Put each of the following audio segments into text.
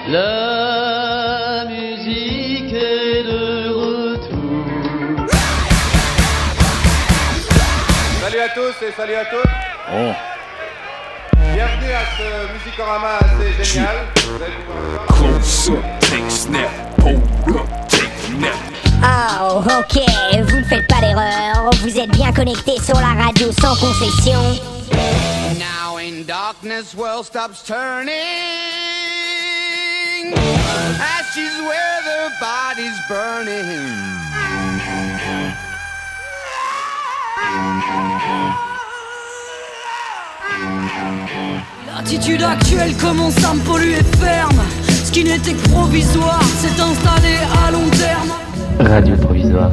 La musique est de retour. Salut à tous et salut à toutes. Oh. Bienvenue à ce Musicorama assez génial. Vous allez pouvoir le voir. Close up, take snap, hold up, take nap. Oh, ok, vous ne faites pas d'erreur. Vous êtes bien connectés sur la radio sans concession. Now in darkness, world stops turning. Ashes where the body's burning. L'attitude actuelle commence à me polluer ferme. Ce qui n'était que provisoire s'est installé à long terme. Radio provisoire.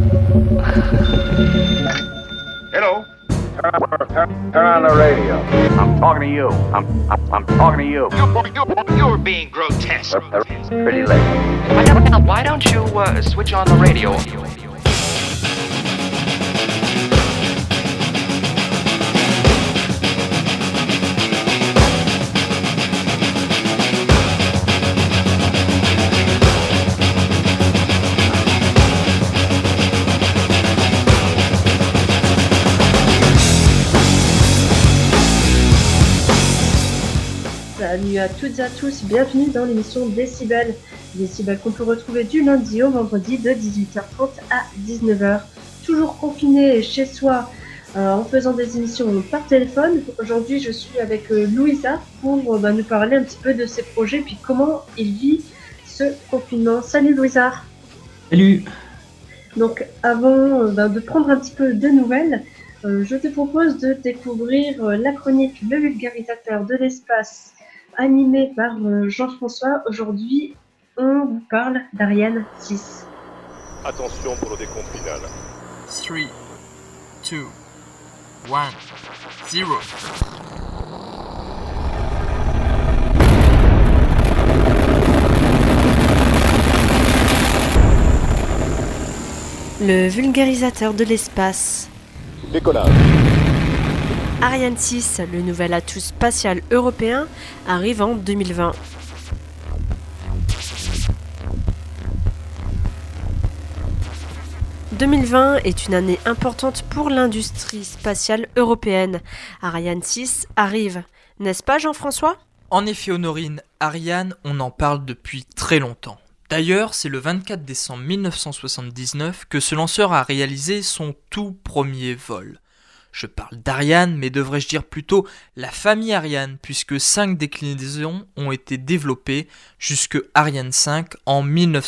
Hello. Turn on the radio. I'm talking to you. I'm talking to you. You're being grotesque. Pretty late. Why don't you switch on the radio? Salut à toutes et à tous, bienvenue dans l'émission Décibel. Décibel qu'on peut retrouver du lundi au vendredi de 18h30 à 19h. Toujours confiné chez soi en faisant des émissions par téléphone. Aujourd'hui je suis avec Louisa pour nous parler un petit peu de ses projets puis comment il vit ce confinement. Salut Louisa. Salut. Donc avant de prendre un petit peu de nouvelles, je te propose de découvrir la chronique Le vulgarisateur de l'espace, animée par Jean-François. Aujourd'hui, on vous parle d'Ariane 6. Attention pour le décompte final. 3, 2, 1, 0. Le vulgarisateur de l'espace. Décollage. Ariane 6, le nouvel atout spatial européen, arrive en 2020. « 2020 est une année importante pour l'industrie spatiale européenne. Ariane 6 arrive, n'est-ce pas Jean-François ? En effet Honorine, Ariane, on en parle depuis très longtemps. D'ailleurs, c'est le 24 décembre 1979 que ce lanceur a réalisé son tout premier vol. Je parle d'Ariane, mais devrais-je dire plutôt la famille Ariane, puisque 5 déclinaisons ont été développées jusque Ariane 5 en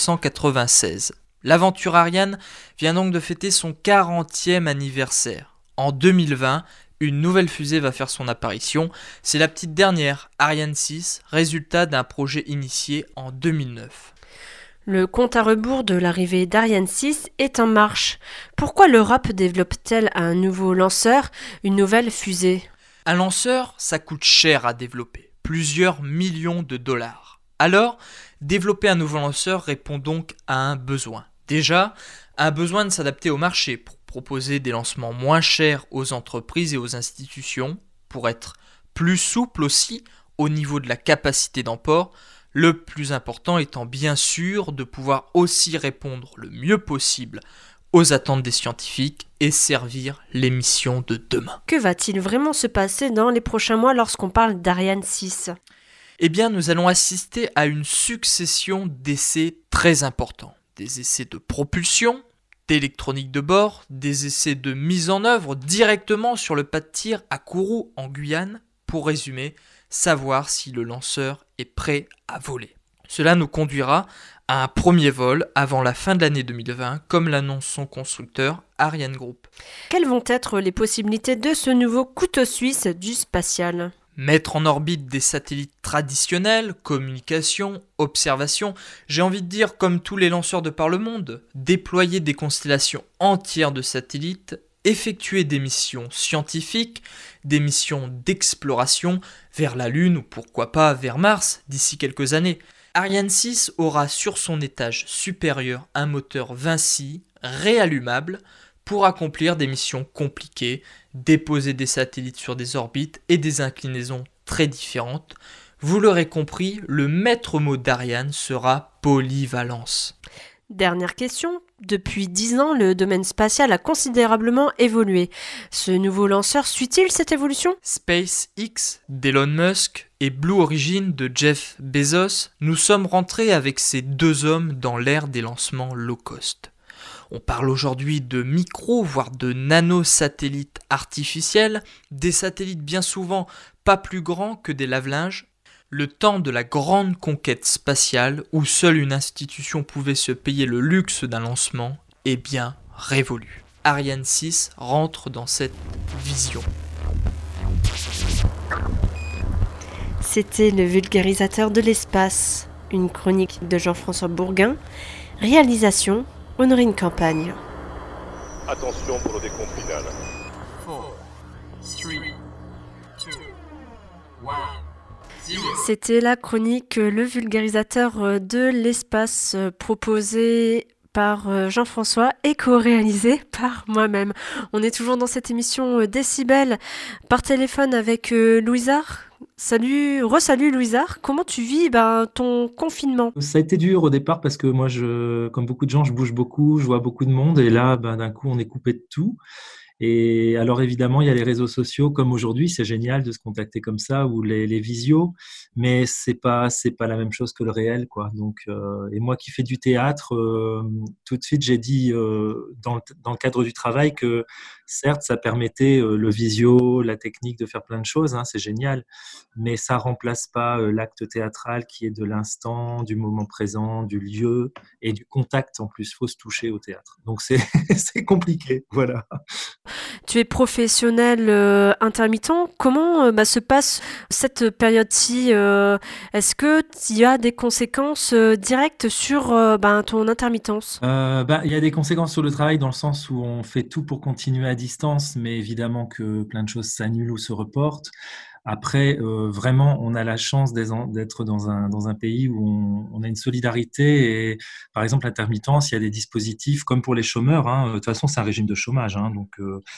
1996. L'aventure Ariane vient donc de fêter son 40e anniversaire. En 2020, une nouvelle fusée va faire son apparition. C'est la petite dernière, Ariane 6, résultat d'un projet initié en 2009. Le compte à rebours de l'arrivée d'Ariane 6 est en marche. Pourquoi l'Europe développe-t-elle un nouveau lanceur, une nouvelle fusée ? Un lanceur, ça coûte cher à développer, plusieurs millions de dollars. Alors, développer un nouveau lanceur répond donc à un besoin. Déjà, un besoin de s'adapter au marché pour proposer des lancements moins chers aux entreprises et aux institutions, pour être plus souple aussi au niveau de la capacité d'emport. Le plus important étant bien sûr de pouvoir aussi répondre le mieux possible aux attentes des scientifiques et servir les missions de demain. Que va-t-il vraiment se passer dans les prochains mois lorsqu'on parle d'Ariane 6 ? Eh bien, nous allons assister à une succession d'essais très importants. Des essais de propulsion, d'électronique de bord, des essais de mise en œuvre directement sur le pas de tir à Kourou en Guyane, pour résumer, savoir si le lanceur est prêt à voler. Cela nous conduira à un premier vol avant la fin de l'année 2020, comme l'annonce son constructeur Ariane Group. Quelles vont être les possibilités de ce nouveau couteau suisse du spatial ? Mettre en orbite des satellites traditionnels, communication, observation, j'ai envie de dire comme tous les lanceurs de par le monde, déployer des constellations entières de satellites, effectuer des missions scientifiques, des missions d'exploration vers la Lune ou pourquoi pas vers Mars d'ici quelques années. Ariane 6 aura sur son étage supérieur un moteur Vinci réallumable pour accomplir des missions compliquées, déposer des satellites sur des orbites et des inclinaisons très différentes, Vous l'aurez compris, le maître mot d'Ariane sera polyvalence. Dernière question. Depuis 10 ans, le domaine spatial a considérablement évolué. Ce nouveau lanceur suit-il cette évolution ? SpaceX d'Elon Musk et Blue Origin de Jeff Bezos, nous sommes rentrés avec ces deux hommes dans l'ère des lancements low cost. On parle aujourd'hui de micro, voire de nanosatellites artificiels, des satellites bien souvent pas plus grands que des lave-linges. Le temps de la grande conquête spatiale, où seule une institution pouvait se payer le luxe d'un lancement, est bien révolu. Ariane 6 rentre dans cette vision. C'était le vulgarisateur de l'espace, une chronique de Jean-François Bourguin. Réalisation, Honorine Campagne. Attention pour le décompte final. 4, 3, 2, 1. C'était la chronique Le vulgarisateur de l'espace proposée par Jean-François et co-réalisée par moi-même. On est toujours dans cette émission Décibel par téléphone avec Louisard. Salut Louisard, comment tu vis ton confinement ? Ça a été dur au départ parce que moi, comme beaucoup de gens, je bouge beaucoup, je vois beaucoup de monde et là, d'un coup, on est coupé de tout. Et alors évidemment, il y a les réseaux sociaux comme aujourd'hui, c'est génial de se contacter comme ça ou les visios, mais c'est pas la même chose que le réel, quoi. Donc et moi qui fais du théâtre, tout de suite j'ai dit dans le cadre du travail que certes ça permettait le visio, la technique de faire plein de choses, hein, c'est génial, mais ça remplace pas l'acte théâtral qui est de l'instant, du moment présent, du lieu et du contact en plus. Faut se toucher au théâtre, donc c'est c'est compliqué, voilà. Tu es professionnel intermittent. Comment se passe cette période-ci ? Est-ce que tu as des conséquences directes sur ton intermittence ? Il y a des conséquences sur le travail dans le sens où on fait tout pour continuer à distance, mais évidemment que plein de choses s'annulent ou se reportent. Après, vraiment, on a la chance d'être dans un pays où on a une solidarité et, par exemple, l'intermittence, il y a des dispositifs comme pour les chômeurs. Hein, de toute façon, c'est un régime de chômage. Hein, donc,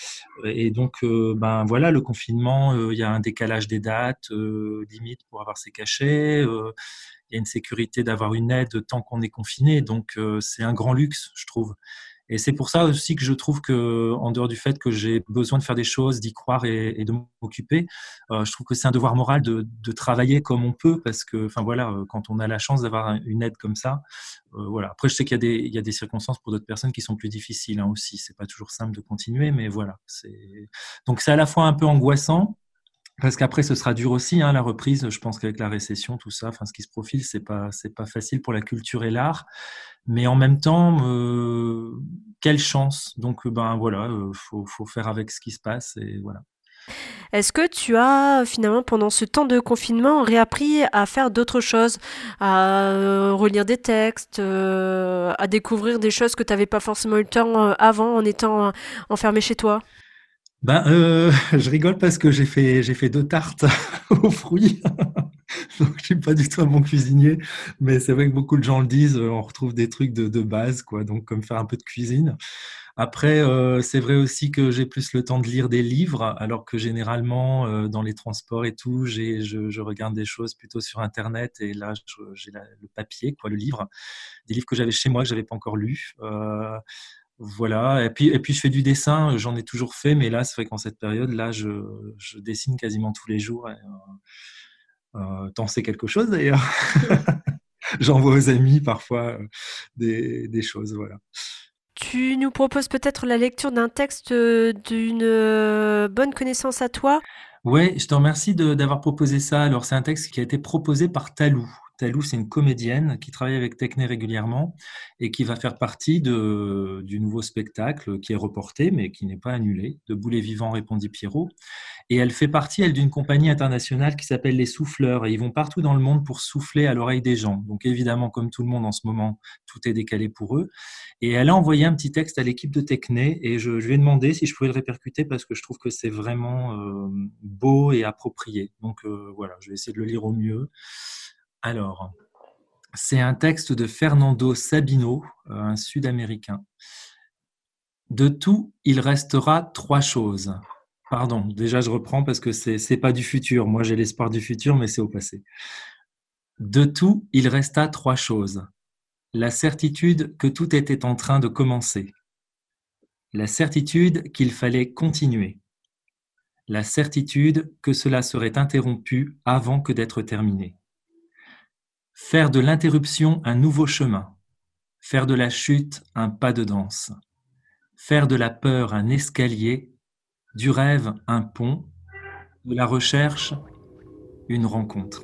voilà, le confinement, il y a un décalage des dates, limite pour avoir ses cachets. Il y a une sécurité d'avoir une aide tant qu'on est confiné. Donc, c'est un grand luxe, je trouve. Et c'est pour ça aussi que je trouve que, en dehors du fait que j'ai besoin de faire des choses, d'y croire et de m'occuper, je trouve que c'est un devoir moral de travailler comme on peut parce que, quand on a la chance d'avoir une aide comme ça, voilà. Après, je sais qu'il y a des circonstances pour d'autres personnes qui sont plus difficiles, hein, aussi. C'est pas toujours simple de continuer, mais voilà. Donc, c'est à la fois un peu angoissant. Parce qu'après, ce sera dur aussi, hein, la reprise. Je pense qu'avec la récession, tout ça, ce qui se profile, c'est pas facile pour la culture et l'art. Mais en même temps, quelle chance. Donc, faut faire avec ce qui se passe et voilà. Est-ce que tu as finalement, pendant ce temps de confinement, réappris à faire d'autres choses, à relire des textes, à découvrir des choses que tu n'avais pas forcément eu le temps avant en étant enfermé chez toi ? Je rigole parce que j'ai fait 2 tartes aux fruits. Donc, je suis pas du tout un bon cuisinier, mais c'est vrai que beaucoup de gens le disent. On retrouve des trucs de base, quoi. Donc, comme faire un peu de cuisine. Après, c'est vrai aussi que j'ai plus le temps de lire des livres, alors que généralement, dans les transports et tout, je regarde des choses plutôt sur Internet. Et là, j'ai le papier, quoi, le livre. Des livres que j'avais chez moi, que j'avais pas encore lus. Voilà, et puis je fais du dessin, j'en ai toujours fait, mais là, c'est vrai qu'en cette période-là, je dessine quasiment tous les jours. T'en sais quelque chose d'ailleurs. J'envoie aux amis parfois des choses, voilà. Tu nous proposes peut-être la lecture d'un texte d'une bonne connaissance à toi ? Ouais, je te remercie d'avoir proposé ça. Alors, c'est un texte qui a été proposé par Talou. Talou, c'est une comédienne qui travaille avec Tecnet régulièrement et qui va faire partie du nouveau spectacle qui est reporté, mais qui n'est pas annulé, de Boulet vivant, répondit Pierrot. Et elle fait partie, elle, d'une compagnie internationale qui s'appelle Les Souffleurs. Et ils vont partout dans le monde pour souffler à l'oreille des gens. Donc, évidemment, comme tout le monde en ce moment, tout est décalé pour eux. Et elle a envoyé un petit texte à l'équipe de Tecnet et je lui ai demandé si je pouvais le répercuter parce que je trouve que c'est vraiment beau et approprié. Donc, voilà, je vais essayer de le lire au mieux. Alors, c'est un texte de Fernando Sabino, un Sud-Américain. De tout, il restera 3 choses. Pardon, déjà je reprends parce que c'est pas du futur. Moi j'ai l'espoir du futur, mais c'est au passé. De tout, il resta 3 choses. La certitude que tout était en train de commencer. La certitude qu'il fallait continuer. La certitude que cela serait interrompu avant que d'être terminé. Faire de l'interruption un nouveau chemin. Faire de la chute un pas de danse. Faire de la peur un escalier, du rêve un pont, de la recherche une rencontre.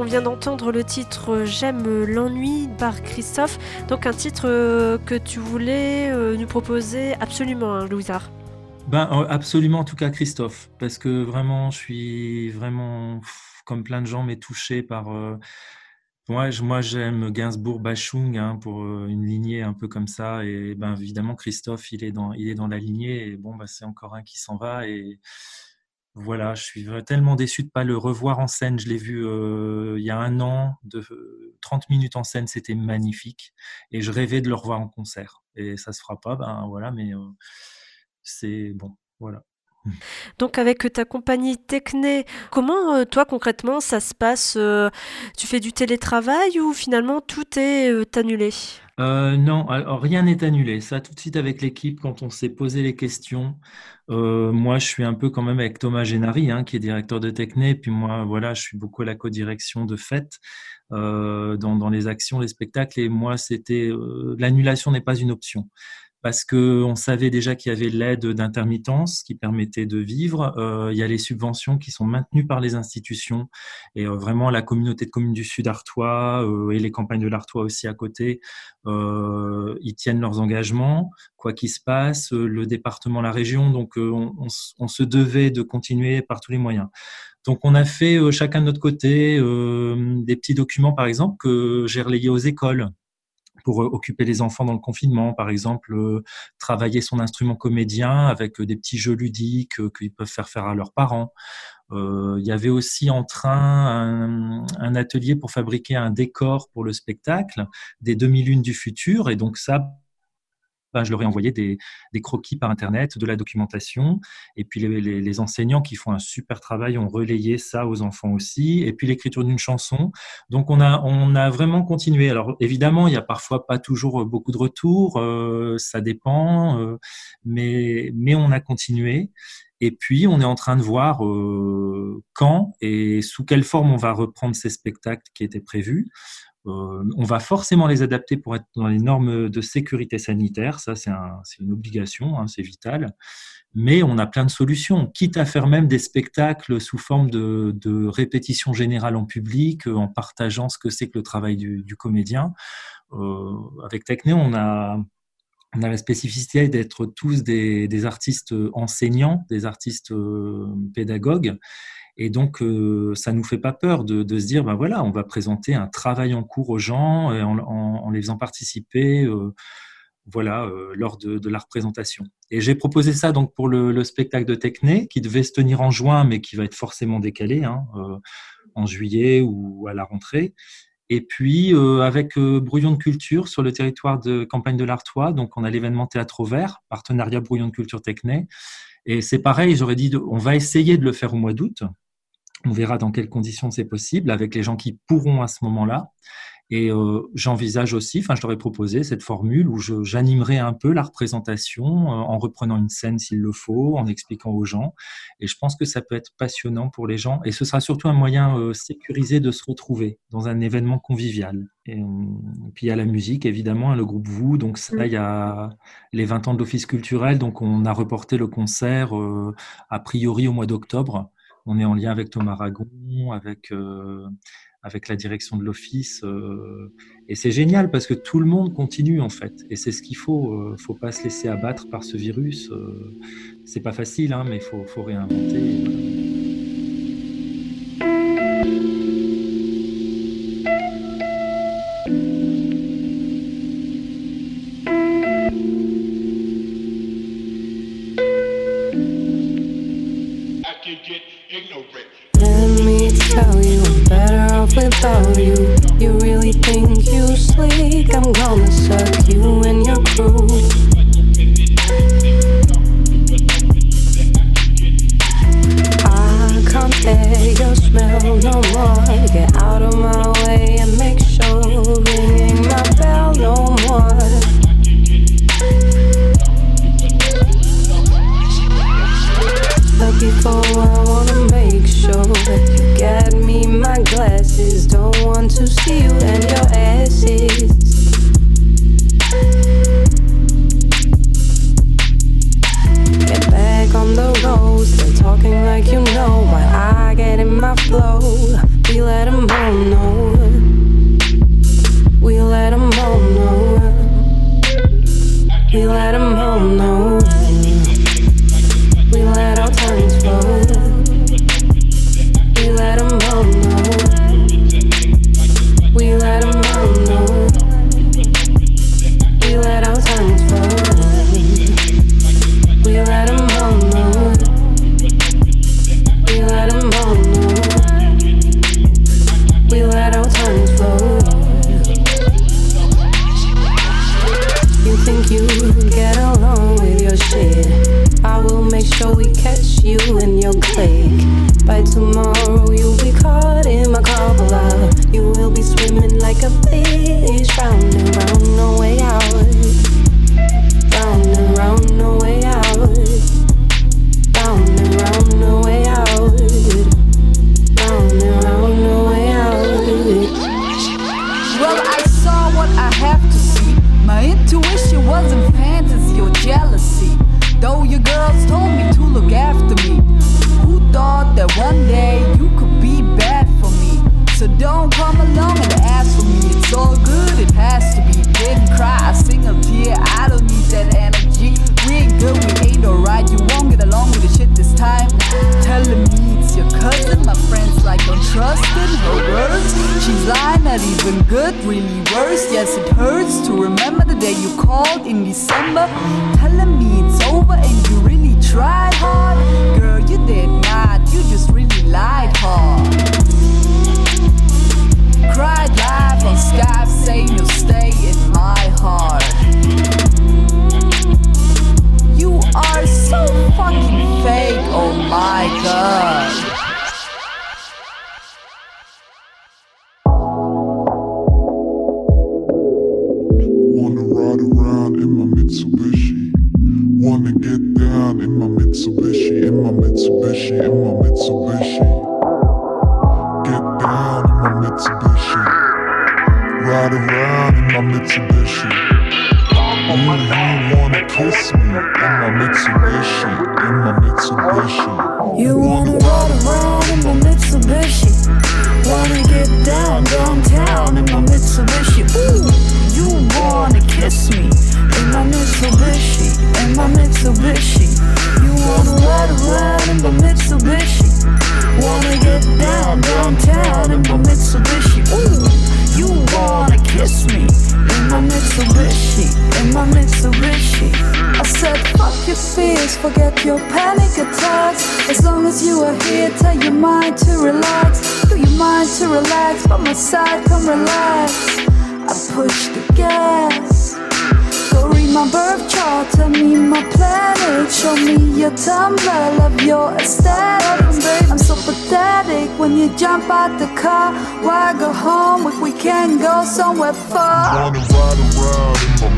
vient d'entendre le titre J'aime l'ennui par Christophe, donc un titre que tu voulais nous proposer absolument, hein, Louisard. Absolument, en tout cas Christophe, parce que vraiment, je suis vraiment, comme plein de gens, mais touché par... Moi, j'aime Gainsbourg-Bachung, hein, pour une lignée un peu comme ça, et évidemment Christophe, il est dans la lignée, et c'est encore un qui s'en va, et voilà, je suis tellement déçu de ne pas le revoir en scène. Je l'ai vu il y a 1 an, 30 minutes en scène, c'était magnifique, et je rêvais de le revoir en concert, et ça se fera pas, voilà, mais c'est bon, voilà. Donc avec ta compagnie Techné, comment toi concrètement ça se passe? Tu fais du télétravail ou finalement tout est annulé? Non, alors, rien n'est annulé. Ça, tout de suite avec l'équipe, quand on s'est posé les questions, moi je suis un peu quand même avec Thomas Génary, hein, qui est directeur de Techné, puis moi voilà, je suis beaucoup à la co-direction de fêtes dans les actions, les spectacles, et moi c'était l'annulation n'est pas une option. Parce qu'on savait déjà qu'il y avait l'aide d'intermittence qui permettait de vivre. Il y a les subventions qui sont maintenues par les institutions. Et vraiment, la communauté de communes du Sud Artois et les campagnes de l'Artois aussi à côté, ils tiennent leurs engagements, quoi qu'il se passe. Le département, la région, donc on se devait de continuer par tous les moyens. Donc, on a fait chacun de notre côté des petits documents, par exemple, que j'ai relayés aux écoles, pour occuper les enfants dans le confinement, par exemple, travailler son instrument comédien avec des petits jeux ludiques qu'ils peuvent faire à leurs parents. Il y avait aussi en train un atelier pour fabriquer un décor pour le spectacle, des demi-lunes du futur, et donc ça, je leur ai envoyé des croquis par Internet, de la documentation, et puis les enseignants qui font un super travail ont relayé ça aux enfants aussi, et puis l'écriture d'une chanson. Donc on a vraiment continué. Alors évidemment, il y a parfois pas toujours beaucoup de retours, ça dépend, mais on a continué. Et puis on est en train de voir quand et sous quelle forme on va reprendre ces spectacles qui étaient prévus. On va forcément les adapter pour être dans les normes de sécurité sanitaire. Ça, c'est une obligation, hein, c'est vital. Mais on a plein de solutions, quitte à faire même des spectacles sous forme de répétition générale en public, en partageant ce que c'est que le travail du comédien. Avec Techné, on a la spécificité d'être tous des artistes enseignants, des artistes pédagogues. Et donc, ça ne nous fait pas peur de se dire, voilà, on va présenter un travail en cours aux gens en les faisant participer lors de la représentation. Et j'ai proposé ça donc pour le spectacle de Techné, qui devait se tenir en juin, mais qui va être forcément décalé en juillet ou à la rentrée. Et puis, avec Brouillon de Culture sur le territoire de Campagne de l'Artois, donc on a l'événement Théâtre au Vert, partenariat Brouillon de Culture Techné. Et c'est pareil, j'aurais dit, on va essayer de le faire au mois d'août. On verra dans quelles conditions c'est possible, avec les gens qui pourront à ce moment-là. Et j'envisage aussi, je leur ai proposé cette formule où j'animerai un peu la représentation en reprenant une scène s'il le faut, en expliquant aux gens. Et je pense que ça peut être passionnant pour les gens. Et ce sera surtout un moyen sécurisé de se retrouver dans un événement convivial. Et puis il y a la musique, évidemment, le groupe Vous. Donc ça, il y a les 20 ans de l'Office culturel. Donc on a reporté le concert a priori au mois d'octobre. On est en lien avec Thomas Ragon, avec la direction de l'Office. Et c'est génial parce que tout le monde continue en fait. Et c'est ce qu'il faut. Faut pas se laisser abattre par ce virus. C'est pas facile, hein, mais faut réinventer. Without you, you really think you sleek? I'm gonna suck you and your crew. I can't bear your smell no more. Get out of my way and make sure ringing my bell no more. But before I wanna make sure that you get me my glasses. Don't want to see you and your asses. Get back on the road, still talking like you know. While I get in my flow, feel let them all know. We let them all know. We let them all know. We let our tongues flow. We let them all know. We let them all know. We let our tongues flow. We let them all know. We let them all know. We let our tongues flow. You think you get along with your shit? I will make sure we catch you in your clique. By tomorrow you'll be caught in my cobbler. You will be swimming like a fish, round and round, no way out. Round and round, no way out. Round and round, no way out. Round and round, no way out. Well, I saw what I have to see. My intuition wasn't fantasy or jealousy. Though your girls told me to look after me. Who thought that one day you could be bad for me? So don't come along and ask for me. It's all good, it has to be. Didn't cry a single tear, I don't need that energy. We ain't good, we ain't alright. You won't get along with the shit this time. Telling me it's your cousin, my friends like don't trust in her words. She's lying, not even good, really worse. Yes, it hurts to remember the day you called in December, telling me it's over and you really tried hard. Girl, you did not, you just really lied hard. Cried live on Skype saying you'll stay in my heart. You are so fucking fake, oh my god. Wanna ride around in my Mitsubishi. Wanna get down in my Mitsubishi, in my Mitsubishi, in my Mitsubishi. Get down in my Mitsubishi. Ride around in my Mitsubishi. You wanna kiss me in my Mitsubishi, in my Mitsubishi. You wanna ride around in my Mitsubishi. Wanna get down downtown in my Mitsubishi. Ooh, you wanna kiss me in my Mitsubishi, in my Mitsubishi. You wanna ride around in my Mitsubishi. Wanna get down downtown in my Mitsubishi. Ooh, you wanna kiss me in my Mitsubishi, in my Mitsubishi. I said fuck your fears, forget your panic attacks. As long as you are here, tell your mind to relax. Tell your mind to relax, by my side, come relax. I push the gas. Go read my birth chart, tell me my planet. Show me your Tumblr, love your aesthetic. I'm so pathetic when you jump out the car. Why go home if we can't go somewhere far? Wanna ride around in my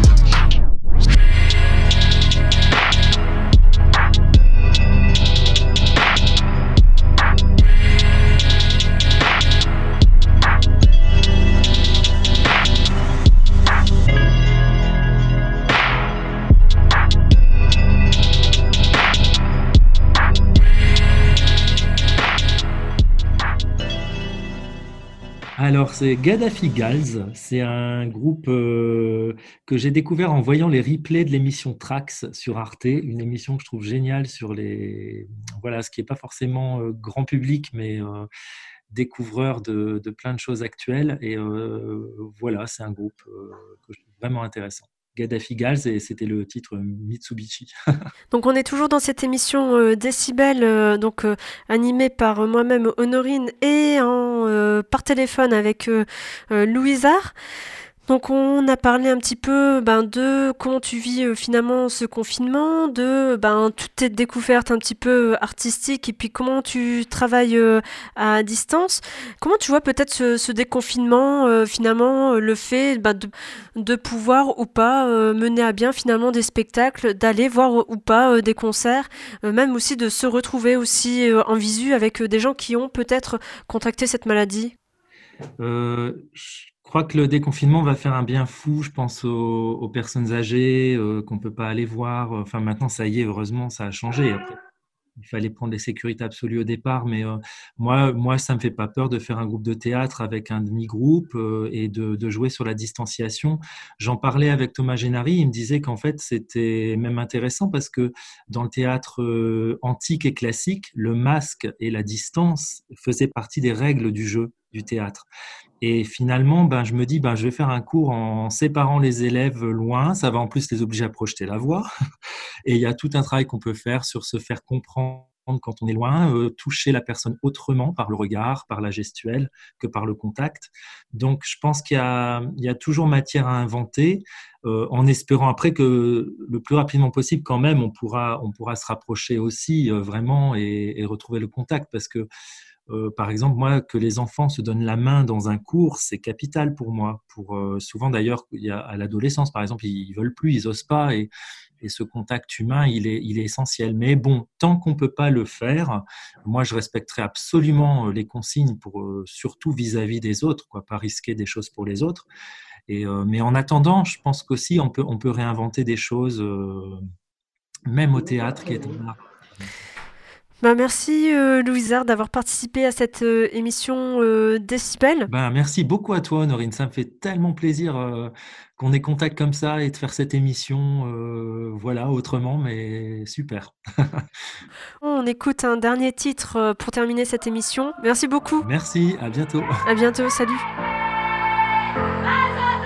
Alors, c'est Gaddafi Gals. C'est un groupe que j'ai découvert en voyant les replays de l'émission Trax sur Arte, une émission que je trouve géniale sur voilà, ce qui n'est pas forcément grand public, mais découvreur de plein de choses actuelles. Et voilà, c'est un groupe que je trouve vraiment intéressant. Gaddafi Gals, et c'était le titre Mitsubishi. Donc on est toujours dans cette émission Décibel, animée par moi-même Honorine et par téléphone avec Louisard. Donc on a parlé un petit peu de comment tu vis finalement ce confinement, de toutes tes découvertes un petit peu artistiques et puis comment tu travailles à distance. Comment tu vois peut-être ce déconfinement, finalement le fait de pouvoir ou pas mener à bien finalement des spectacles, d'aller voir ou pas des concerts, même aussi de se retrouver aussi en visu avec des gens qui ont peut-être contracté cette maladie? Je crois que le déconfinement va faire un bien fou, je pense aux personnes âgées qu'on ne peut pas aller voir. Enfin, maintenant, ça y est, heureusement, ça a changé. Après, il fallait prendre les sécurités absolues au départ, mais moi, ça me fait pas peur de faire un groupe de théâtre avec un demi-groupe et de jouer sur la distanciation. J'en parlais avec Thomas Génary, il me disait qu'en fait, c'était même intéressant parce que dans le théâtre antique et classique, le masque et la distance faisaient partie des règles du jeu, du théâtre. Et finalement, je me dis, je vais faire un cours en séparant les élèves loin. Ça va en plus les obliger à projeter la voix. Et il y a tout un travail qu'on peut faire sur se faire comprendre quand on est loin, toucher la personne autrement par le regard, par la gestuelle, que par le contact. Donc, je pense qu'il y a toujours matière à inventer, en espérant après que le plus rapidement possible, quand même, on pourra se rapprocher aussi vraiment et retrouver le contact. Parce que par exemple, moi, que les enfants se donnent la main dans un cours, c'est capital pour moi. Souvent, d'ailleurs, à l'adolescence, par exemple, ils veulent plus, ils osent pas, et ce contact humain, il est essentiel. Mais bon, tant qu'on peut pas le faire, moi, je respecterai absolument les consignes surtout vis-à-vis des autres, pas risquer des choses pour les autres. Mais en attendant, je pense qu'aussi on peut réinventer des choses, même au théâtre, qui est un art. Merci Louisa d'avoir participé à cette émission Décibel. Merci beaucoup à toi Honorine, ça me fait tellement plaisir qu'on ait contact comme ça et de faire cette émission autrement, mais super. On écoute un dernier titre pour terminer cette émission. Merci beaucoup. Merci, à bientôt. À bientôt, salut.